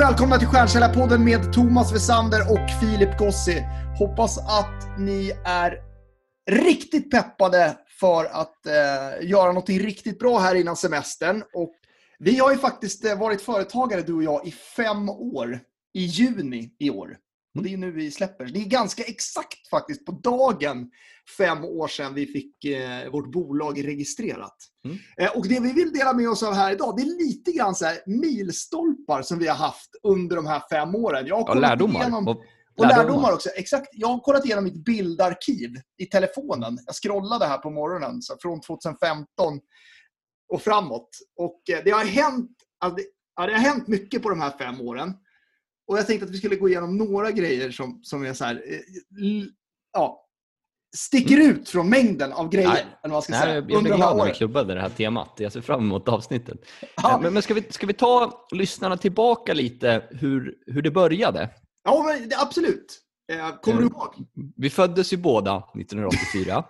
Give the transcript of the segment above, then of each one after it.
välkomna till Stjärnkällarpodden med Thomas Wessander och Filip Gossi. Hoppas att ni är riktigt peppade för att göra något riktigt bra här innan semestern. Och vi har ju faktiskt varit företagare, du och jag, i 5 år. I juni i år. Och det är nu vi släpper. Det är ganska exakt faktiskt på dagen 5 år sedan vi fick vårt bolag registrerat. Och det vi vill dela med oss av här idag, det är lite grann så här milstolpar som vi har haft under de här 5 åren. Jag har kollat lärdomar. Igenom, och lärdomar också. Exakt. Jag har kollat igenom mitt bildarkiv i telefonen. Jag scrollade här på morgonen så från 2015 och framåt. Och det har hänt mycket på de här 5 åren. Och jag tänkte att vi skulle gå igenom några grejer som är så här, sticker ut från mängden av grejer. Jag blir glad när vi klubbade det här temat. Jag ser fram emot avsnittet. Ja. Men ska vi ta lyssnarna tillbaka lite hur det började? Ja, men absolut. Kommer du ihåg? Vi föddes ju båda 1984.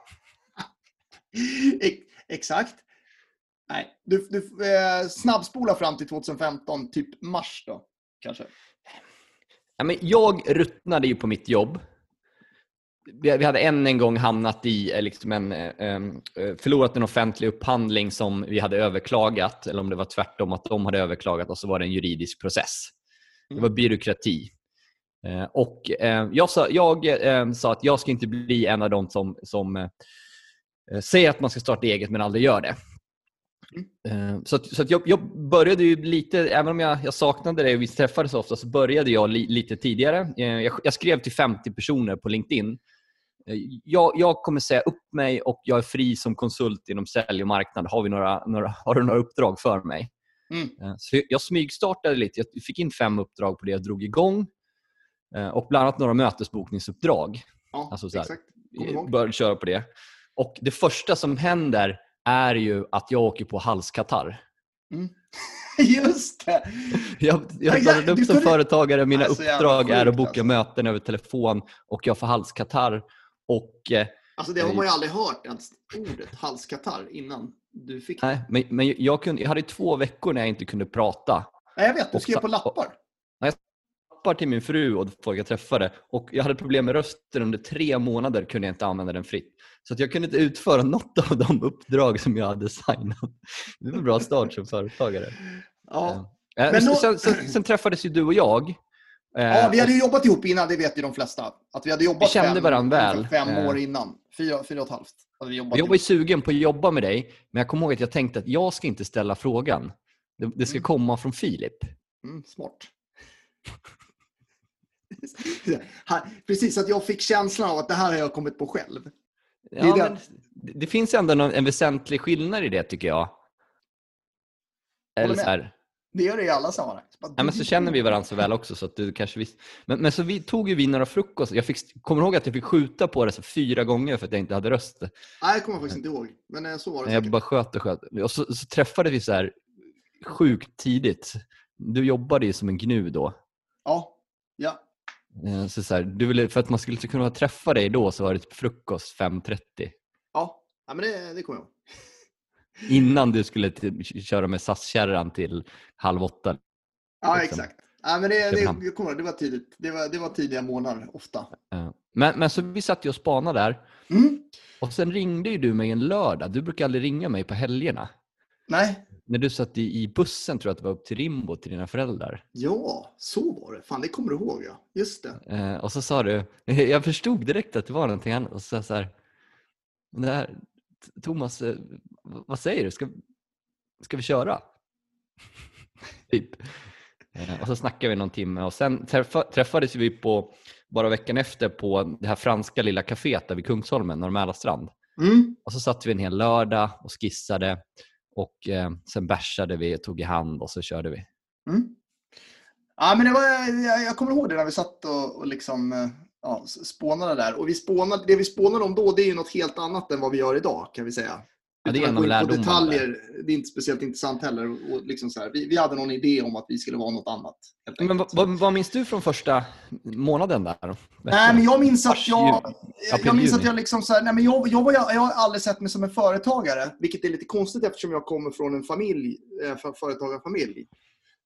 Exakt. Nej, du snabbspolar fram till 2015, typ mars då, kanske. Ja, men jag ruttnade ju på mitt jobb. Vi hade en gång hamnat i förlorat en offentlig upphandling som vi hade överklagat, eller om det var tvärtom att de hade överklagat, och så var det en juridisk process. Det var byråkrati. Och jag sa att jag ska inte bli en av dem som säger att man ska starta eget men aldrig gör det. Så att jag började ju lite, även om jag saknade det och vi träffades ofta, så började jag lite tidigare. Jag skrev till 50 personer på LinkedIn. Jag kommer säga upp mig och jag är fri som konsult inom sälj och marknad. Har du några uppdrag för mig? Så jag smygstartade lite. Jag fick in 5 uppdrag på det jag drog igång. Och bland annat några mötesbokningsuppdrag. Ja, alltså så här, exakt. började köra på det. Och det första som händer är ju att jag åker på halskatarr. Just det. Jag började upp som företagare. Mina uppdrag är att boka möten över telefon. Och jag får halskatarr. Och alltså det har man ju aldrig hört ens ordet halskatarr innan du fick. Nej, men jag hade 2 veckor när jag inte kunde prata. Nej, jag vet, du skrev på lappar. Jag lappar till min fru och folk jag träffade. Och jag hade problem med rösten. Under 3 månader kunde jag inte använda den fritt. Så att jag kunde inte utföra något av de uppdrag som jag hade signat. Det var en bra start som företagare. Ja. Sen träffades ju du och jag. Ja, vi hade ju jobbat ihop innan, det vet ju de flesta. Att vi hade jobbat 5 år innan. 4,5 hade vi jobbat. Jag var ju sugen på att jobba med dig. Men jag kommer ihåg att jag tänkte att jag ska inte ställa frågan. Det ska komma från Filip. Smart. Precis, att jag fick känslan av att det här har jag kommit på själv. Det finns ändå en väsentlig skillnad i det, tycker jag. Eller så här. Det gör det i alla sammanhang. Men så känner vi varandra så väl också, så att du kanske visst. Men så vi tog ju några frukost. Kommer ihåg att jag fick skjuta på det så 4 gånger för att jag inte hade röst. Nej, jag kommer faktiskt inte ihåg. Men så var det. Jag bara sköt. Och så träffade vi så här sjukt tidigt. Du jobbade ju som en gnu då. Ja. Så här, du ville, för att man skulle kunna träffa dig då, så var det typ frukost 5:30. Ja, men det kommer jag ihåg. Innan du skulle köra med SAS-kärran till 7:30. Ja, liksom. Exakt. Ja, men jag kommer ihåg, det var tidigt. Det var tidiga månader ofta. Men så vi satt ju och spanade där. Och sen ringde ju du mig en lördag. Du brukar aldrig ringa mig på helgerna. Nej. När du satt i bussen, tror jag att det var upp till Rimbo till dina föräldrar. Ja, så var det. Fan, det kommer du ihåg, ja. Just det. Och så sa du, jag förstod direkt att det var någonting annat. Och så här, det här, Thomas, vad säger du? Ska vi köra? Typ. Och så snackade vi någon timme. Och sen träffades vi bara veckan efter på det här franska lilla kaféet där vid Kungsholmen, Norr Mälarstrand. Och så satt vi en hel lördag och skissade. Och sen bärsade vi, tog i hand och så körde vi. Ja, men jag kommer ihåg det när vi satt och liksom spånade där. Och det vi spånade om då, det är ju något helt annat än vad vi gör idag, kan vi säga. Ja, det är en av lärdomarna. Detaljer, det är inte speciellt intressant heller. Och liksom så här, vi hade någon idé om att vi skulle vara något annat. Men vad minns du från första månaden där? Nej, men jag minns att jag liksom så här, nej, men jag har aldrig sett mig som en företagare, vilket är lite konstigt eftersom jag kommer från en familj, företagarfamilj.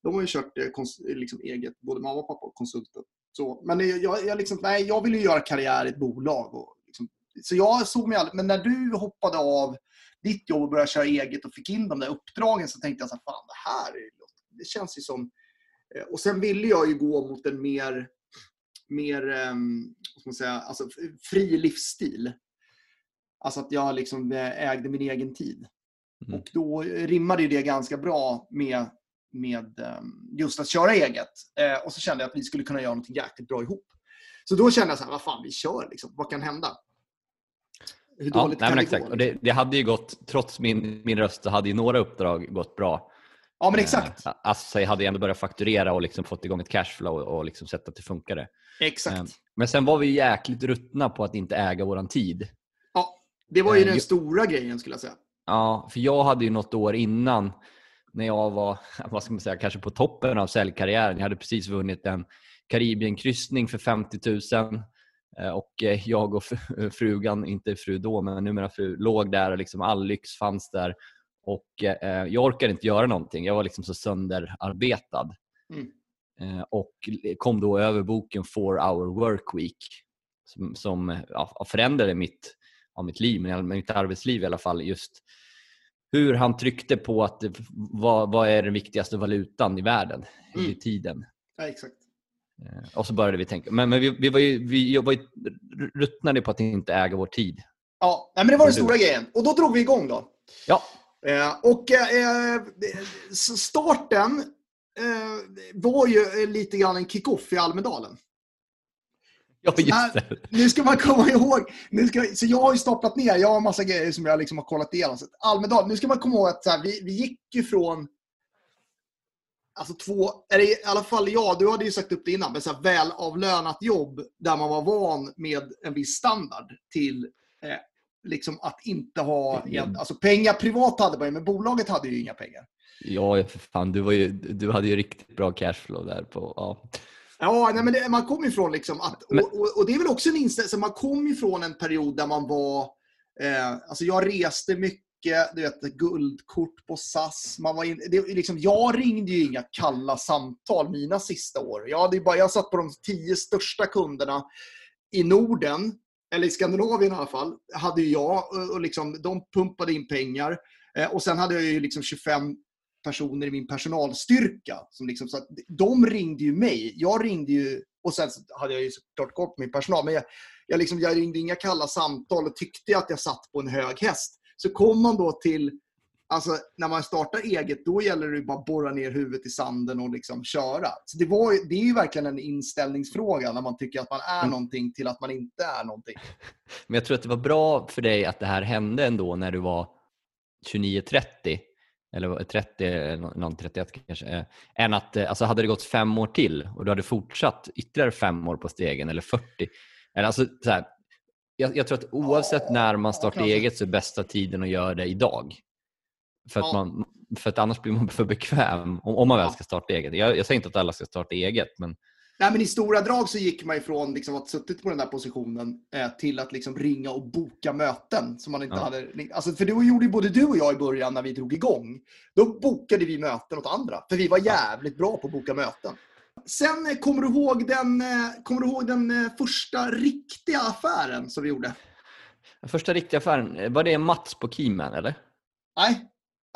De har ju kört liksom eget, både mamma och pappa och konsulter. Så, men jag vill ju göra karriär i ett bolag. Och, liksom, så jag såg mig aldrig, men när du hoppade av ditt jobb och började köra eget och fick in de där uppdragen, så tänkte jag så här, fan, det känns ju som... Och sen ville jag ju gå mot en mer vad ska man säga, alltså fri livsstil. Alltså att jag liksom ägde min egen tid. Och då rimmade ju det ganska bra med just att köra eget. Och så kände jag att vi skulle kunna göra något jäkligt bra ihop. Så då kände jag så här, vad fan, vi kör liksom. Vad kan hända? Hur dåligt kan det exakt. gå? Och det hade ju gått, trots min röst, så hade ju några uppdrag gått bra. Ja, men exakt. Alltså jag hade ju ändå börjat fakturera och liksom fått igång ett cashflow och liksom sett att det funkade. Exakt. Men sen var vi jäkligt ruttna på att inte äga våran tid. Ja, det var ju den stora grejen, skulle jag säga. Ja, för jag hade ju något år innan, när jag var, vad ska man säga, kanske på toppen av säljkarriären. Jag hade precis vunnit en Karibienkryssning för 50 000. Och jag och frugan, inte fru då, men numera fru, låg där och liksom all lyx fanns där. Och jag orkade inte göra någonting. Jag var liksom så sönderarbetad. Och kom då över boken 4-Hour Workweek som förändrade mitt liv, men mitt arbetsliv i alla fall. Just hur han tryckte på att vad är den viktigaste valutan i världen? I tiden. Ja, exakt. Och så började vi tänka. Men vi var ju ruttnade på att inte äga vår tid. Ja, men det var den stora grejen. Och då drog vi igång då. Ja. Starten var ju lite grann en kick-off i Almedalen. Ja, just det. Nu ska man komma ihåg. Så jag har ju staplat ner. Jag har en massa grejer som jag liksom har kollat igenom. Så Almedalen, nu ska man komma ihåg att så här, vi gick ju från... Alltså i alla fall du hade ju sagt upp det innan, men så här välavlönat jobb där man var van med en viss standard till liksom att inte ha alltså pengar privat hade man ju, men bolaget hade ju inga pengar. Ja, för fan, du hade ju riktigt bra cashflow där på. Ja, nej, men man kom ifrån liksom att och det är väl också en inställning, så man kom ifrån en period där man var alltså jag reste mycket, du vet, guldkort på SAS. Jag ringde ju inga kalla samtal mina sista år. Jag satt på de 10 största kunderna i Norden, eller i Skandinavien i alla fall, hade ju jag, och liksom, de pumpade in pengar. Och sen hade jag ju liksom 25 personer i min personalstyrka som liksom, så att de ringde ju mig. Jag ringde ju, och sen hade jag ju såklart koll på min personal, men jag ringde inga kalla samtal och tyckte att jag satt på en hög häst. Så kom man då till, alltså när man startar eget, då gäller det ju bara borra ner huvudet i sanden och liksom köra. Så det är ju verkligen en inställningsfråga när man tycker att man är någonting till att man inte är någonting. Men jag tror att det var bra för dig att det här hände ändå när du var 29-30 eller 30, någon 31 kanske, än att alltså hade det gått 5 år till och du hade fortsatt ytterligare 5 år på stegen eller 40. Eller alltså så här, jag tror att oavsett när man startar eget så är bästa tiden att göra det idag. För att annars blir man för bekväm om man väl ska starta eget. Jag säger inte att alla ska starta eget, men... Nej, men i stora drag så gick man ifrån liksom att suttit på den där positionen till att liksom ringa och boka möten som man inte hade. Alltså, för det gjorde ju både du och jag i början när vi drog igång. Då bokade vi möten åt andra, för vi var jävligt bra på att boka möten. Sen kommer du ihåg den första riktiga affären som vi gjorde? Den första riktiga affären, var det Mats på Keyman, eller? Nej.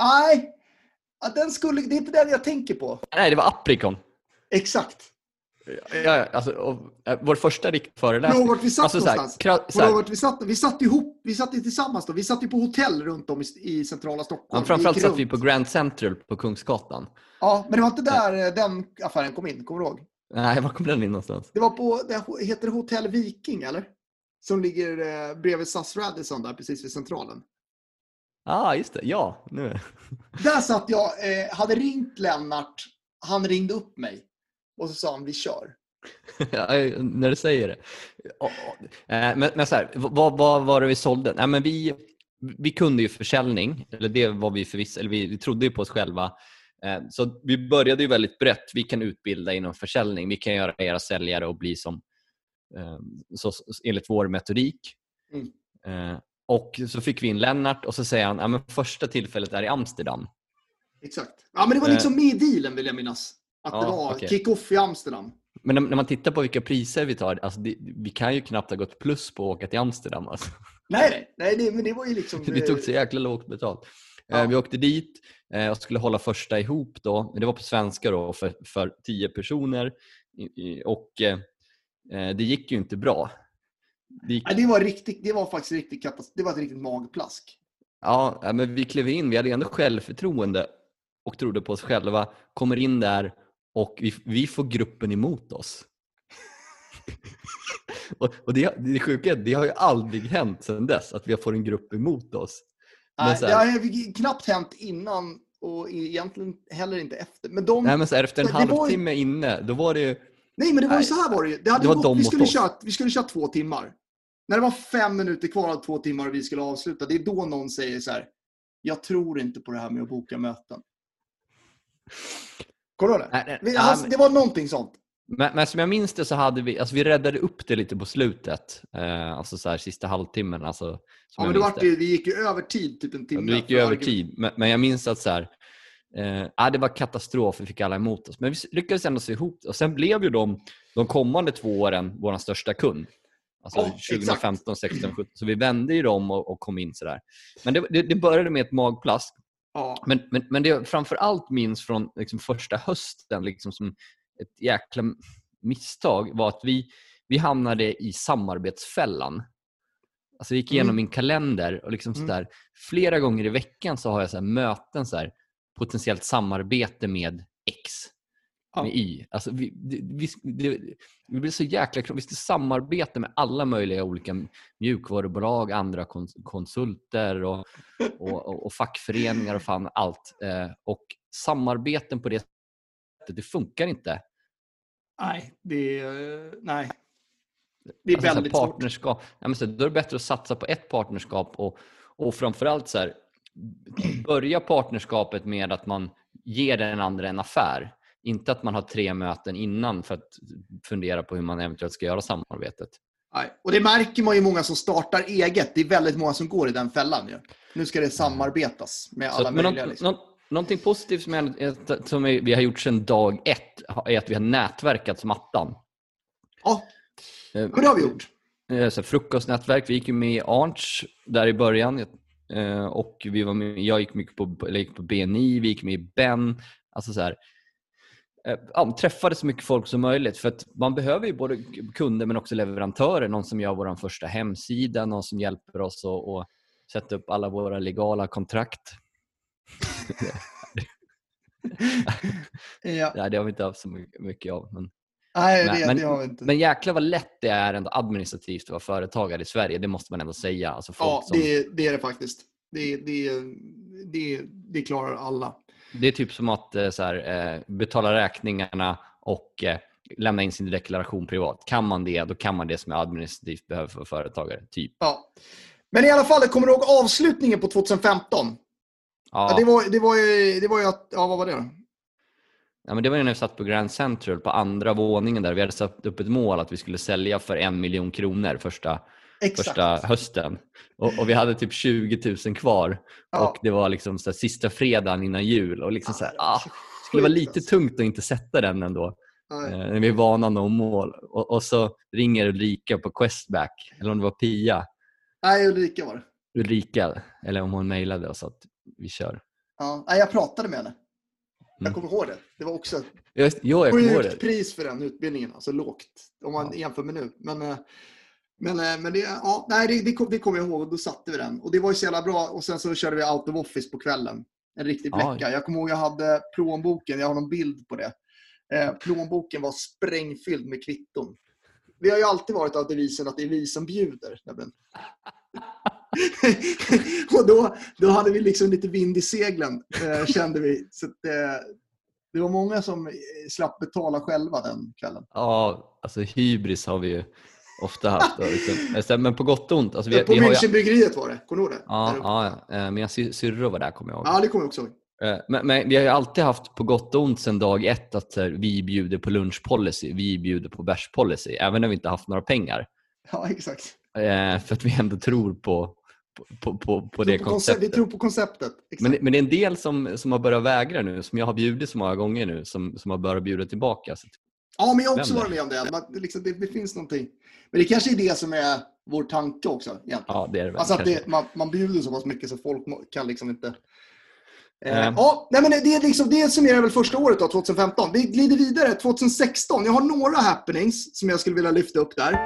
Det är inte den jag tänker på. Nej, det var Apricon. Exakt. Ja, alltså, vår första riktiga föreläsning. Vart vi satt någonstans. Vi satt ihop, vi satt tillsammans då. Vi satt ju på hotell runt om i centrala Stockholm. Ja, framförallt satt vi på Grand Central på Kungsgatan. Ja, men det var inte där den affären kom in, kommer du ihåg? Nej, var kom den in någonstans? Det var det heter Hotell Viking, eller? Som ligger bredvid SAS Radisson där, precis vid centralen. Just det. Ja, nu. Där satt jag, hade ringt Lennart. Han ringde upp mig. Och så sa han, vi kör. Ja, när du säger det. Men så här, vad var det vi sålde? Nej, men vi kunde ju försäljning. Eller det var vi förvisso. Eller vi trodde ju på oss själva. Så vi började ju väldigt brett. Vi kan utbilda inom försäljning. Vi kan göra era säljare och bli som så, enligt vår metodik. Och så fick vi in Lennart. Och så säger han, men första tillfället är i Amsterdam. Exakt. Ja, men det var liksom med i dealen, vill jag minnas. Att Ja, det var okej. kick-off i Amsterdam. Men när man tittar på vilka priser vi tar, alltså vi kan ju knappt ha gått plus på att åka till Amsterdam. Alltså. Nej, men det var ju liksom... Det tog så jäkla lågt betalt. Ja. Vi åkte dit och skulle hålla första ihop då. Det var på svenska då för 10 personer. Och det gick ju inte bra. Det var faktiskt riktigt katastrof. Det var ett riktigt magplask. Ja, men vi klev in. Vi hade ändå självförtroende och trodde på oss själva. Kommer in där och vi får gruppen emot oss. och det sjuka är att det har ju aldrig hänt sedan dess att vi har fått en grupp emot oss. Nej, det har knappt hänt innan och egentligen heller inte efter. Men nej, men så här, efter en halvtimme inne, då var det ju... Nej, men det var ju så här var det ju. Vi skulle köra 2 timmar. När det var 5 minuter kvar av 2 timmar och vi skulle avsluta, det är då någon säger så här: jag tror inte på det här med att boka möten. Kommer du det? Det var någonting sånt. Men som jag minns det så hade vi räddade upp det lite på slutet. Alltså så här sista halvtimmen. Alltså, men vi gick ju över tid typ en timme. Vi gick ju över tid. Men jag minns att så här, det var katastrof, vi fick alla emot oss. Men vi lyckades ändå se ihop det. Och sen blev ju de kommande 2 åren vår största kund. Alltså 2015, 16, 17. Så vi vände ju dem och kom in sådär. Men det började med ett magplask. Ja. Men det jag framförallt minns från liksom första hösten liksom som ett jäkla misstag var att vi hamnade i samarbetsfällan. Alltså jag gick igenom min kalender och liksom sådär, flera gånger i veckan så har jag så här möten så här, potentiellt samarbete med X. Med Y. Alltså vi blir så jäkla... Vi ska samarbeta med alla möjliga olika mjukvarubolag, andra konsulter och fackföreningar och fan allt. Och samarbeten på det sättet, det funkar inte. Nej, det är alltså, väldigt partnerskap. Ja, men så, då är det bättre att satsa på ett partnerskap och framförallt så här, börja partnerskapet med att man ger den andra en affär. Inte att man har 3 möten innan för att fundera på hur man eventuellt ska göra samarbetet. Nej. Och det märker man ju många som startar eget. Det är väldigt många som går i den fällan. Ja. Nu ska det samarbetas med alla möjliga. Någonting positivt som vi har gjort sedan dag 1 är att vi har nätverkat som attan. Ja, men det har vi gjort. Så frukostnätverk. Vi gick ju med i Arns där i början. Och jag gick mycket på BNI. Vi gick med i Ben. Alltså så här. Träffade så mycket folk som möjligt, för att man behöver ju både kunder men också leverantörer, någon som gör vår första hemsida, någon som hjälper oss att sätta upp alla våra legala kontrakt. Ja. Nej, det har vi inte haft så mycket av, men det har vi inte. Men jäklar vad lätt det är ändå administrativt att vara företagare i Sverige, det måste man ändå säga. Alltså folk det är det faktiskt. Det klarar alla. Det är typ som att betala räkningarna och lämna in sin deklaration privat. Kan man det, då kan man det som är administrativt behöver för företagare. Typ. Ja. Men i alla fall, kommer du ihåg avslutningen på 2015? Ja. Det var ju att... Ja, vad var det då? Ja, men det var ju när vi satt på Grand Central på andra våningen där. Vi hade satt upp ett mål att vi skulle sälja för 1 miljon kronor första hösten. Och vi hade typ 20 000 kvar. Ja. Och det var liksom så här, sista fredagen innan jul. Och liksom det skulle vara lite tungt att inte sätta den ändå. När vi är vana nå mål. Och så ringer Ulrika på Questback. Eller om det var Pia. Nej, Ulrika var det. Ulrika. Eller om hon mejlade oss att vi kör. Ja, jag pratade med henne. Jag kommer ihåg det. Det var också jag sjukt pris för den utbildningen. Alltså lågt. Om man jämför med nu. Men det kommer jag ihåg, och då satte vi den. Och det var ju så jävla bra. Och sen så körde vi out of office på kvällen. En riktig bläcka. Jag kommer ihåg jag hade plånboken. Jag har någon bild på det. Plånboken var sprängfylld med kvitton. Vi har ju alltid varit av devisen att det är vi som bjuder. Och då hade vi liksom lite vind i seglen, kände vi. Så att, det var många som slapp betala själva den kvällen. Ja, alltså hybris har vi ju ofta haft. Men på gott och ont. Alltså, på Münchenbryggeriet var det, kommer du ihåg det? Ja, men syrror var där, kommer jag ihåg. Ja, det kommer jag också ihåg. Men vi har ju alltid haft på gott och ont sedan dag 1 att vi bjuder på lunchpolicy, vi bjuder på bärspolicy, även när vi inte haft några pengar. Ja, exakt. För att vi ändå tror på på det konceptet. Vi tror på konceptet. Men det är en del som har börjat vägra nu, som jag har bjudit så många gånger nu, som har börjat bjuda tillbaka. Ja, men jag har också varit med om det. Det finns någonting. Men det kanske är det som är vår tanke också. Egentligen. Ja, det är det väl. Alltså att man bjuder så pass mycket så folk kan liksom inte... Ja, nej, men det är liksom, det summerar väl första året då, 2015. Vi glider vidare, 2016. Jag har några happenings som jag skulle vilja lyfta upp där.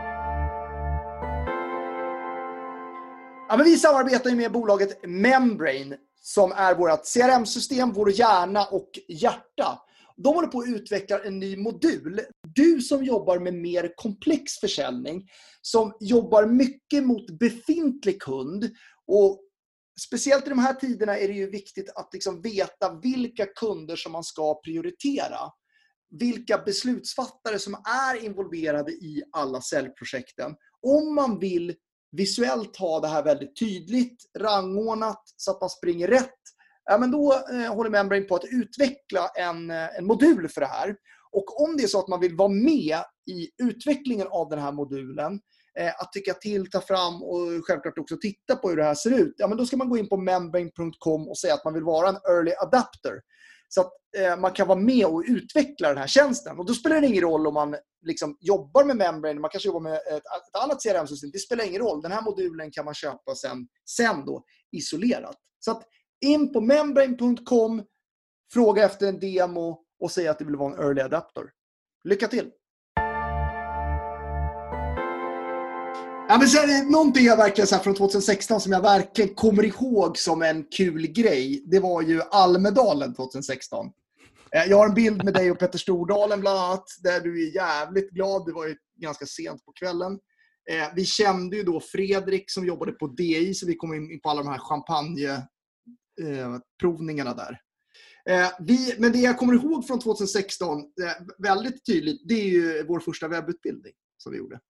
Ja, men vi samarbetar ju med bolaget Membrane som är vårt CRM-system, vår hjärna och hjärta. De håller på att utveckla en ny modul. Du som jobbar med mer komplex försäljning, som jobbar mycket mot befintlig kund, och speciellt i de här tiderna är det ju viktigt att liksom veta vilka kunder som man ska prioritera. Vilka beslutsfattare som är involverade i alla säljprojekten. Om man vill visuellt ha det här väldigt tydligt, rangordnat så att man springer rätt, ja, men då håller Membrane på att utveckla en modul för det här. Och om det är så att man vill vara med i utvecklingen av den här modulen, att tycka till, ta fram och självklart också titta på hur det här ser ut, ja, men då ska man gå in på membrane.com och säga att man vill vara en early adapter. Så att man kan vara med och utveckla den här tjänsten. Och då spelar det ingen roll om man liksom jobbar med Membrane, man kanske jobbar med ett annat CRM-system. Det spelar ingen roll. Den här modulen kan man köpa sen då isolerat. Så att in på membrane.com, fråga efter en demo och säga att det vill vara en early adapter. Lycka till! Ja, men sen är det någonting jag verkligen så här från 2016 som jag verkligen kommer ihåg som en kul grej. Det var ju Almedalen 2016. Jag har en bild med dig och Petter Stordalen bland annat, där du är jävligt glad. Det var ju ganska sent på kvällen. Vi kände ju då Fredrik som jobbade på DI, så vi kom in på alla de här champagneprovningarna där. Men det jag kommer ihåg från 2016 väldigt tydligt, det är ju vår första webbutbildning som vi gjorde.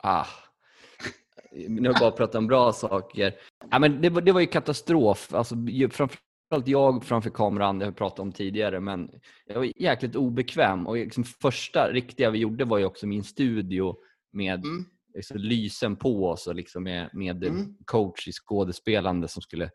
Nu har bara pratat om bra saker. Ja, men det var ju katastrof. Alltså, framförallt jag framför kameran, det har jag pratat om tidigare, men jag var jäkligt obekväm. Och liksom första riktiga vi gjorde var ju också min studio med liksom lysen på oss och liksom med coach i skådespelande som skulle...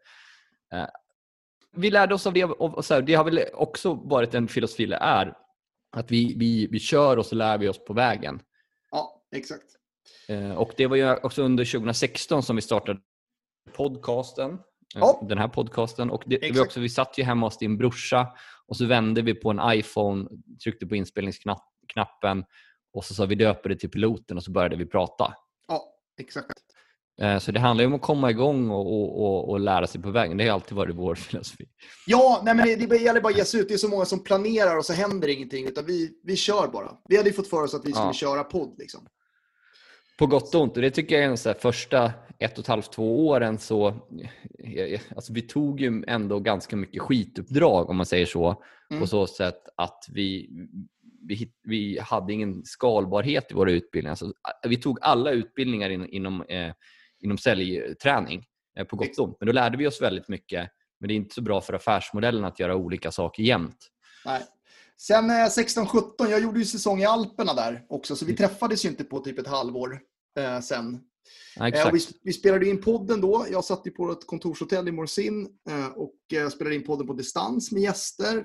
Vi lärde oss av det, och så här, det har väl också varit en filosofi, är att vi kör och så lär vi oss på vägen. Ja, exakt. Och det var ju också under 2016 som vi startade podcasten. Den här podcasten. Och det var också, vi satt ju hemma hos din brorsa och så vände vi på en iPhone, tryckte på inspelningsknappen och så sa vi döper det till piloten och så började vi prata. Ja, exakt. Så det handlar ju om att komma igång och lära sig på vägen. Det har alltid varit vår filosofi. Ja, nej, men det gäller bara att ge sig ut. Det är så många som planerar och så händer ingenting, utan vi kör bara. Vi hade ju fått för oss att vi skulle köra podd liksom. På gott och ont. Och det tycker jag är en så här, första 1,5-2 åren så alltså vi tog ju ändå ganska mycket skituppdrag, om man säger så. På så sätt att vi hade ingen skalbarhet i våra utbildningar. Alltså, vi tog alla utbildningar inom säljträning på gott och ont. Men då lärde vi oss väldigt mycket. Men det är inte så bra för affärsmodellen att göra olika saker jämt. Nej. Sen 16-17, jag gjorde ju säsong i Alperna där också, så vi träffades ju inte på typ ett halvår sen. Ja, och vi spelade in podden då. Jag satt ju på ett kontorshotell i Morsin och spelade in podden på distans med gäster.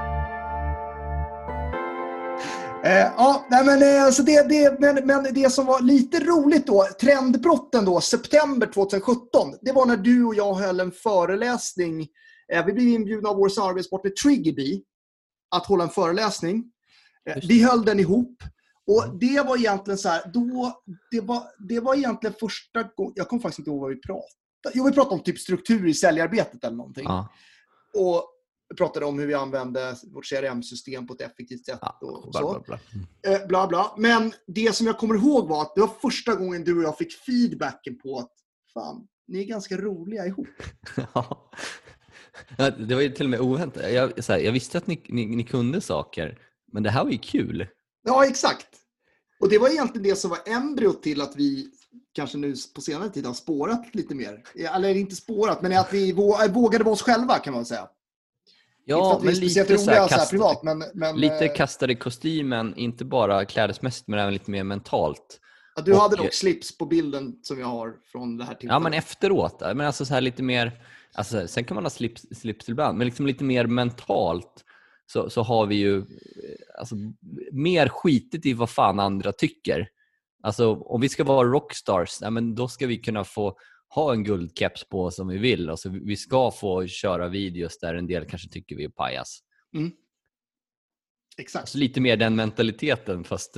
Men det som var lite roligt då, trendbrotten då, september 2017, det var när du och jag höll en föreläsning. Vi blev inbjudna av vår samarbetspartner Triggerbee att hålla en föreläsning. Vi höll den ihop. Och det var egentligen så här, det var egentligen första gången, jag kommer faktiskt inte ihåg vad vi pratade. Jo, vi pratade om typ struktur i säljarbetet eller någonting. Och vi pratade om hur vi använde vårt CRM-system på ett effektivt sätt och så. Bla bla. Men det som jag kommer ihåg var att det var första gången du och jag fick feedbacken på att fan, ni är ganska roliga ihop. Ja, det var ju till och med oväntat. Jag visste att ni kunde saker, men det här var ju kul. Ja, exakt. Och det var egentligen det som var embryo till att vi kanske nu på senare tid har spårat lite mer. Eller inte spårat, men att vi vågade vara oss själva, kan man säga. Ja, men lite så här privat, men lite kastade kostymen, inte bara klädesmässigt men även lite mer mentalt. Ja, du hade dock slips på bilden som jag har från det här tillfället. Ja, men efteråt. Men alltså så här lite mer, alltså, sen kan man ha slips ibland, men liksom lite mer mentalt så har vi ju alltså, mer skitit i vad fan andra tycker. Alltså om vi ska vara rockstars, ja, men då ska vi kunna få ha en guldkeps på som vi vill. Alltså, vi ska få köra videos där en del kanske tycker vi är pajas. Exakt. Alltså, lite mer den mentaliteten, fast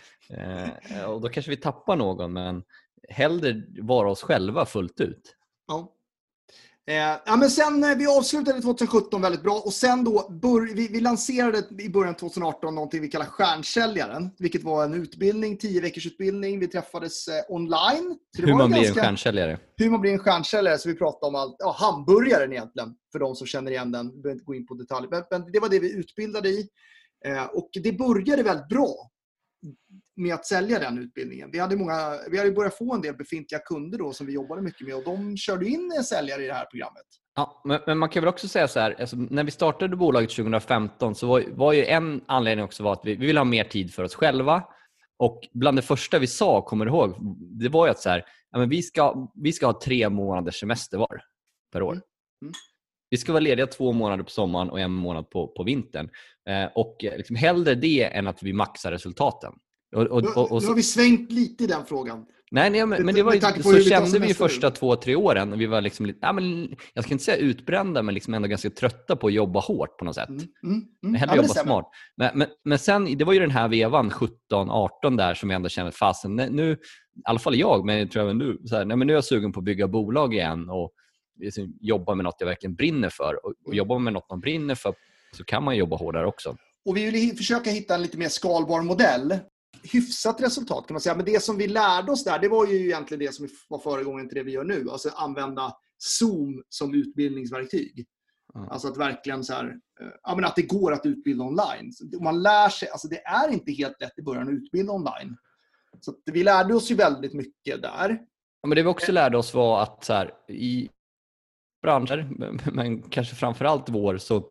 och då kanske vi tappar någon, men hellre vara oss själva fullt ut. Ja. Ja, men sen vi avslutade 2017 väldigt bra, och sen då vi lanserade i början 2018 någonting vi kallar Stjärnsäljaren, vilket var en utbildning, 10 veckors utbildning. Vi träffades online. Hur man blir en stjärnsäljare. Hur man blir en stjärnsäljare, så vi pratade om allt, hamburgaren egentligen, för de som känner igen den. Vi behöver inte gå in på detaljer, men det var det vi utbildade i. Och det började väldigt bra med att sälja den utbildningen. Vi hade börjat få en del befintliga kunder då som vi jobbade mycket med, och de körde in en säljare i det här programmet. Ja, men man kan väl också säga så här, alltså, när vi startade bolaget 2015 så var ju en anledning också var att vi ville ha mer tid för oss själva, och bland det första vi sa, kommer du ihåg, det var ju att så här, ja, men vi ska ha 3 månaders semester var per år. Vi ska vara lediga 2 månader på sommaren och 1 månad på vintern. Och liksom hellre det än att vi maxar resultaten. Nu har vi svängt lite i den frågan. Nej, men det var ju, så kände vi första 2-3 åren. Och vi var liksom lite, jag ska inte säga utbrända, men liksom ändå ganska trötta på att jobba hårt på något sätt. Hellre jobba smart. Men sen, det var ju den här vevan 17-18 där som vi ändå kände fasen. Nu, i alla fall jag, men jag tror även du, så här, nu är jag sugen på att bygga bolag igen och jobba med något jag verkligen brinner för, och jobba med något man brinner för, så kan man jobba hårdare också. Och vi vill försöka hitta en lite mer skalbar modell. Hyfsat resultat kan man säga, men det som vi lärde oss där, det var ju egentligen det som var föregången till det vi gör nu, alltså använda Zoom som utbildningsverktyg. Alltså att verkligen så här, men att det går att utbilda online. Man lär sig, alltså det är inte helt lätt i början att utbilda online. Så att vi lärde oss ju väldigt mycket där. Ja, men det vi också lärde oss var att så här, i branscher, men kanske framförallt vår, så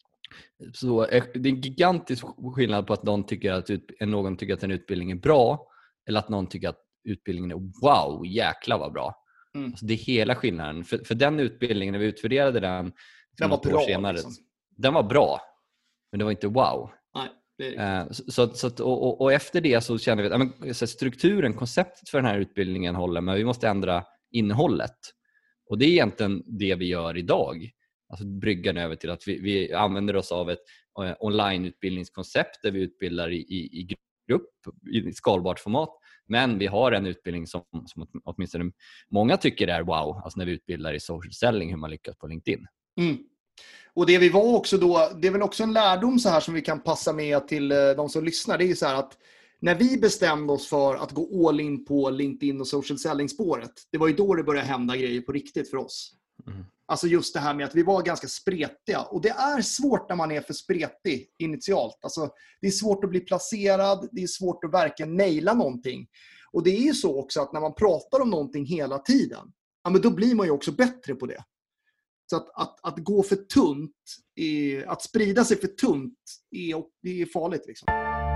är det en gigantisk skillnad på att någon tycker att en utbildning är bra, eller att någon tycker att utbildningen är wow, jäklar vad bra. Alltså det är hela skillnaden. För den utbildningen, när vi utvärderade den var bra, år senare, liksom. Den var bra, men det var inte wow. Nej. Och efter det så kände vi att strukturen, konceptet för den här utbildningen håller, men vi måste ändra innehållet. Och det är egentligen det vi gör idag. Alltså bryggan över till att vi använder oss av ett online-utbildningskoncept där vi utbildar i grupp, i skalbart format. Men vi har en utbildning som åtminstone många tycker är wow. Alltså när vi utbildar i social selling, hur man lyckas på LinkedIn. Och det vi var också då, det är väl också en lärdom så här som vi kan passa med till de som lyssnar. Det är ju så här att när vi bestämde oss för att gå all in på LinkedIn och social selling-spåret, det var ju då det började hända grejer på riktigt för oss. Alltså just det här med att vi var ganska spretiga. Och det är svårt när man är för spretig initialt. Alltså det är svårt att bli placerad, det är svårt att verkligen naila någonting. Och det är ju så också att när man pratar om någonting hela tiden, men då blir man ju också bättre på det. Så att gå för tunt, att sprida sig för tunt, är farligt liksom.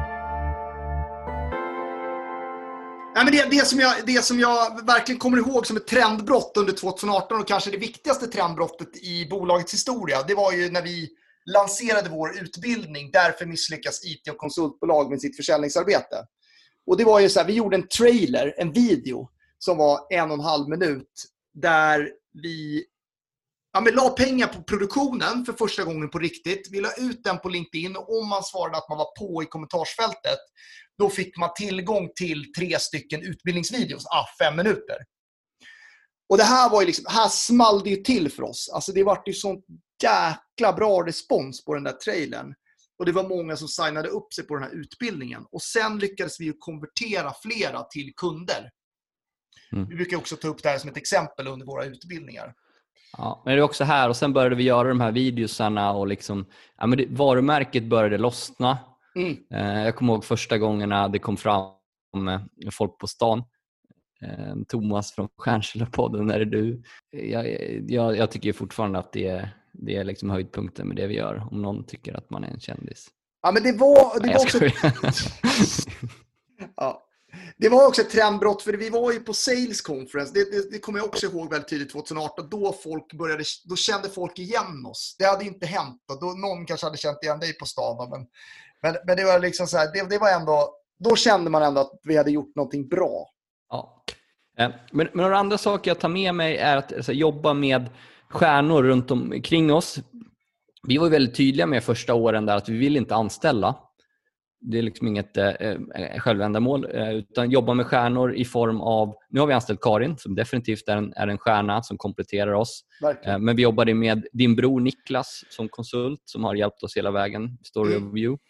Nej, men det som jag verkligen kommer ihåg som ett trendbrott under 2018, och kanske det viktigaste trendbrottet i bolagets historia, det var ju när vi lanserade vår utbildning. Därför misslyckas IT- och konsultbolag med sitt försäljningsarbete. Och det var ju så här, vi gjorde en trailer, en video som var 1,5 minut, där vi la pengar på produktionen för första gången på riktigt. Vi la ut den på LinkedIn, och om man svarade att man var på i kommentarsfältet, då fick man tillgång till 3 stycken utbildningsvideos, 5 minuter. Och det här var ju liksom, här small det ju till för oss. Alltså det var ju sånt jäkla bra respons på den där trailern. Och det var många som signade upp sig på den här utbildningen. Och sen lyckades vi ju konvertera flera till kunder. Vi brukar också ta upp det här som ett exempel under våra utbildningar. Ja, men det är också här, och sen började vi göra de här videosarna, och liksom, varumärket började lossna. Jag kommer ihåg första gångerna det kom fram folk på stan. Thomas från Stjärnsäljarpodden, är det du? Jag tycker fortfarande att det är liksom höjdpunkten med det vi gör, om någon tycker att man är en kändis. Ja, men det var också... Ja. Det var också ett trendbrott, för vi var ju på Sales Conference. Det kommer jag också ihåg väldigt tydligt 2018. Då kände folk igen oss. Det hade inte hänt. Då någon kanske hade känt igen dig på stan. Men det var liksom så här, det var ändå, då kände man ändå att vi hade gjort någonting bra. Ja. Men några andra saker jag tar med mig är att jobba med stjärnor runt omkring oss. Vi var väldigt tydliga med första åren där att vi vill inte anställa. Det är liksom inget självändamål, utan jobba med stjärnor i form av, nu har vi anställt Karin som definitivt är en stjärna som kompletterar oss. Verkligen. Men vi jobbade med din bror Niklas som konsult som har hjälpt oss hela vägen, Story of You.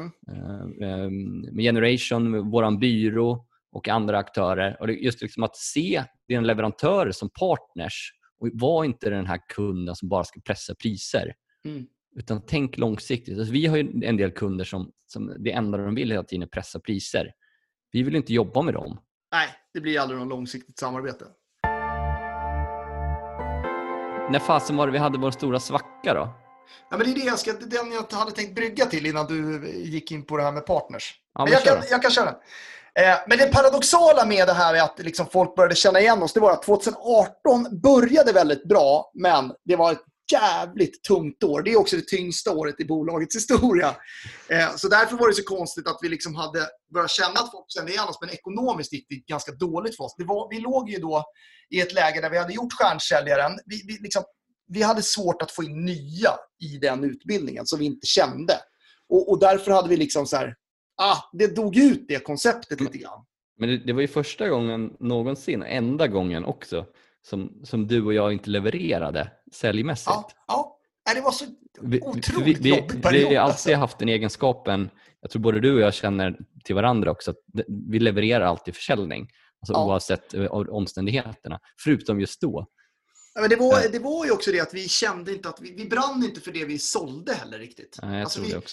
Med Generation, med våran byrå och andra aktörer. Och det är just liksom att se dina leverantörer som partners och var inte den här kunden som bara ska pressa priser. Utan tänk långsiktigt. Alltså, vi har ju en del kunder som det enda de vill hela tiden är pressa priser. Vi vill inte jobba med dem. Nej, det blir aldrig någon långsiktigt samarbete. När fasen var det vi hade vår stora svacka då? Ja, men det är den jag hade tänkt brygga till innan du gick in på det här med partners. Ja, men jag kan köra den. Men det paradoxala med det här är att liksom folk började känna igen oss. Det var att 2018 började väldigt bra, men det var ett jävligt tungt år. Det är också det tyngsta året i bolagets historia. Så därför var det så konstigt att vi liksom hade börjat känna att folk kände igen oss, men ekonomiskt gick det ganska dåligt för oss. Vi låg ju då i ett läge där vi hade gjort stjärnsäljaren. Vi hade svårt att få in nya i den utbildningen som vi inte kände. Och därför hade vi liksom så här, det dog ut det konceptet lite grann. Men det var ju första gången någonsin, enda gången också, som du och jag inte levererade säljmässigt. Ja. Det var så otroligt jobbigt period. Vi har alltid haft den egenskapen, jag tror både du och jag känner till varandra också, att vi levererar alltid försäljning. Alltså oavsett omständigheterna, förutom just då. Ja, men det var ju också det att vi kände inte att vi brann inte för det vi sålde heller riktigt. Nej, jag tror det också.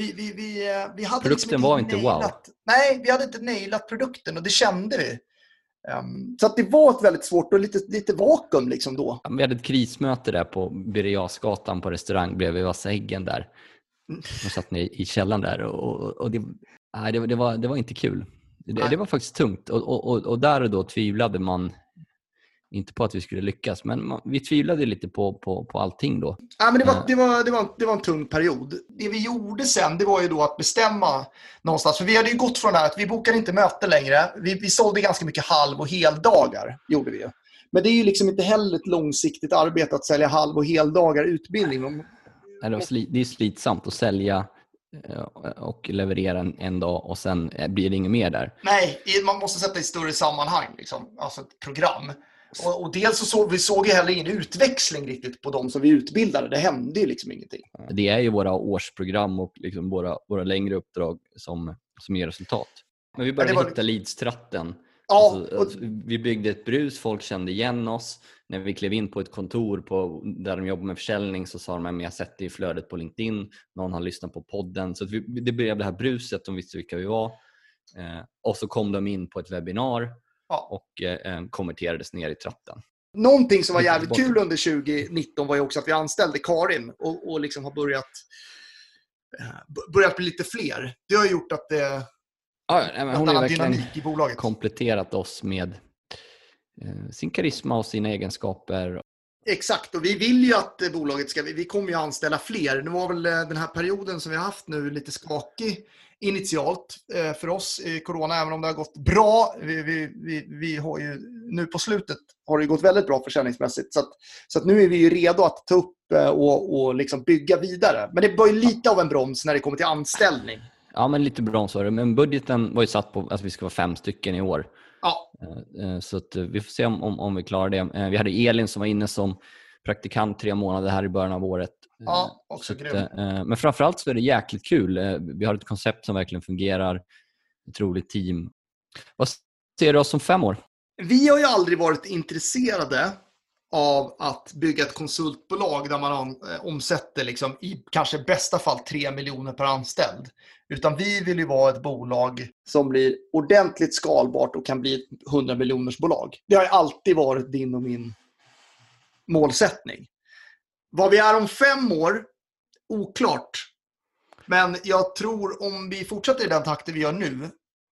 Vi hade produkten liksom var inte wow. Nej, vi hade inte nailat produkten och det kände vi. Så att det var ett väldigt svårt och lite vakuum liksom då. Ja, vi hade ett krismöte där på Birger Jarlsgatan på restaurang bredvid Vassa Häggen där. De satt ner i källaren där och det var inte kul. Det var faktiskt tungt och där och då tvivlade man inte på att vi skulle lyckas, men vi tvivlade lite på allting då. Ja, men det var en tung period. Det vi gjorde sen, det var ju då att bestämma någonstans. För vi hade ju gått från det här att vi bokade inte möten längre. Vi sålde ganska mycket halv- och heldagar, gjorde vi ju. Men det är ju liksom inte heller ett långsiktigt arbete att sälja halv- och heldagar utbildning. Det är slitsamt att sälja och leverera en dag och sen blir det inget mer där. Nej, man måste sätta i större sammanhang liksom. Alltså ett program. Och dels så vi såg ju heller ingen utväxling riktigt på de som vi utbildade. Det hände ju liksom ingenting. Det är ju våra årsprogram och liksom våra längre uppdrag som ger resultat. Men vi började hitta leadstratten. Ja, alltså, vi byggde ett brus, folk kände igen oss. När vi klev in på ett kontor där de jobbar med försäljning så sa de att jag har sett det i flödet på LinkedIn. Någon har lyssnat på podden. Så det blev det här bruset, de visste vilka vi var. Och så kom de in på ett webbinar. Ja. Och konverterades ner i tratten. Någonting som var jävligt kul under 2019 var ju också att vi anställde Karin och liksom har börjat bli lite fler. Det har gjort att det hon har verkligen dynamik i bolaget. Kompletterat oss med sin karisma och sina egenskaper. Exakt, och vi vill ju att bolaget vi kommer ju anställa fler. Det var väl den här perioden som vi har haft nu lite skakig initialt för oss i corona, även om det har gått bra. Vi har ju nu på slutet har det gått väldigt bra försäljningsmässigt, så att nu är vi ju redo att ta upp och liksom bygga vidare. Men det var ju lite av en broms när det kommer till anställning. Ja, men lite broms var det. Men budgeten var ju satt på att vi ska vara 5 stycken i år. Ja. Så att vi får se om vi klarar det. Vi hade Elin som var inne som praktikant 3 månader här i början av året. Ja, också grymt. Men framförallt så är det jäkligt kul. Vi har ett koncept som verkligen fungerar. Ett roligt team. Vad ser du oss om 5 år? Vi har ju aldrig varit intresserade av att bygga ett konsultbolag där man omsätter liksom i kanske bästa fall 3 miljoner per anställd. Utan vi vill ju vara ett bolag som blir ordentligt skalbart och kan bli ett 100 miljoners bolag. Det har ju alltid varit din och min målsättning. Vad vi är om 5 år, oklart. Men jag tror om vi fortsätter i den takten vi gör nu,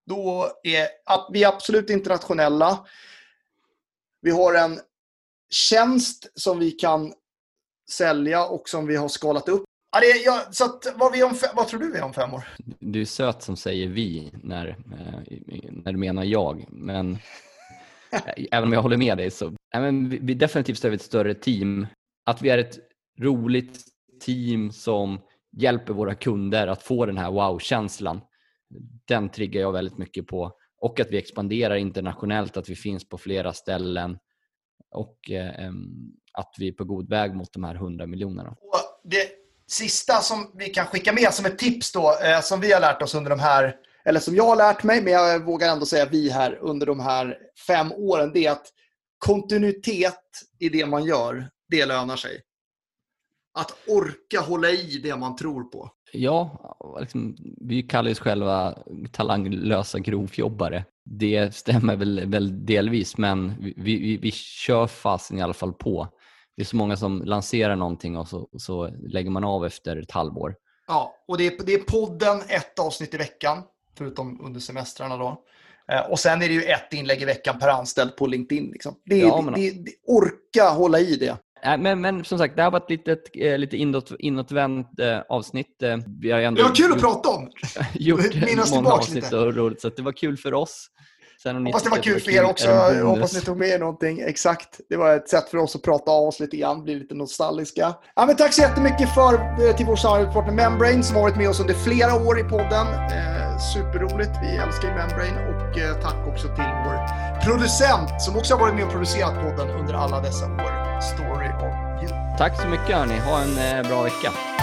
då är att vi är absolut internationella. Vi har en tjänst som vi kan sälja och som vi har skalat upp. Så att, vad tror du vi är om 5 år? Du är söt som säger vi när du menar jag. Men även om jag håller med dig så... vi definitivt är ett större team. Att vi är ett roligt team som hjälper våra kunder att få den här wow-känslan. Den triggar jag väldigt mycket på. Och att vi expanderar internationellt, att vi finns på flera ställen. Och att vi är på god väg mot de här 100 miljonerna. Och det sista som vi kan skicka med som ett tips då, som vi har lärt oss under de här, eller som jag har lärt mig, men jag vågar ändå säga vi här under de här 5 åren, det är att kontinuitet i det man gör, det lönar sig. Att orka hålla i det man tror på. Ja, liksom, vi kallar oss själva talanglösa grovjobbare. Det stämmer väl delvis, men vi kör fasen i alla fall på. Det är så många som lanserar någonting och så lägger man av efter ett halvår. Ja, och det är podden 1 avsnitt i veckan, förutom under semestrarna då. Och sen är det ju 1 inlägg i veckan per anställd på LinkedIn. Liksom. Orka hålla i det. Men som sagt, det har varit lite inåtvänt avsnitt. Vi har ändå det var kul att prata om. gjort många avsnitt och roligt, så det var kul för oss. Hoppas det var kul för er också. Jag hoppas ni tog med er någonting. Exakt. Det var ett sätt för oss att prata av oss lite grann. Bli lite nostalgiska. Ja, men tack så jättemycket till vår samarbetspartner Membrane som har varit med oss under flera år i podden. Superroligt. Vi älskar Membrane. Och tack också till vår producent som också har varit med och producerat podden under alla dessa år. Story of You. Tack så mycket hörni. Ha en bra vecka.